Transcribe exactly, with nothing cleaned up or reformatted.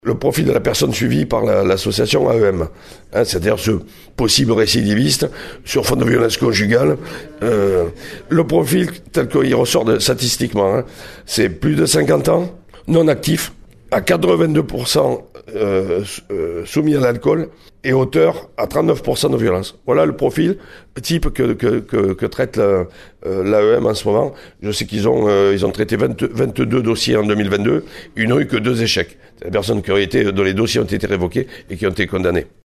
Le profil de la personne suivie par la, l'association A E M, hein, c'est-à-dire ce possible récidiviste sur fond de violence conjugale. Euh, le profil tel qu'il ressort de, statistiquement, hein, c'est plus de cinquante ans, non actif, à quatre-vingt-deux pour cent euh, euh, soumis à l'alcool et auteur à trente-neuf pour cent de violence. Voilà le profil type que, que, que, que traite la, euh, l'A E M en ce moment. Je sais qu'ils ont, euh, ils ont traité vingt, vingt-deux dossiers en deux mille vingt-deux. Ils n'ont eu que deux échecs. C'est des personnes qui ont été, dont les dossiers ont été révoqués et qui ont été condamnées.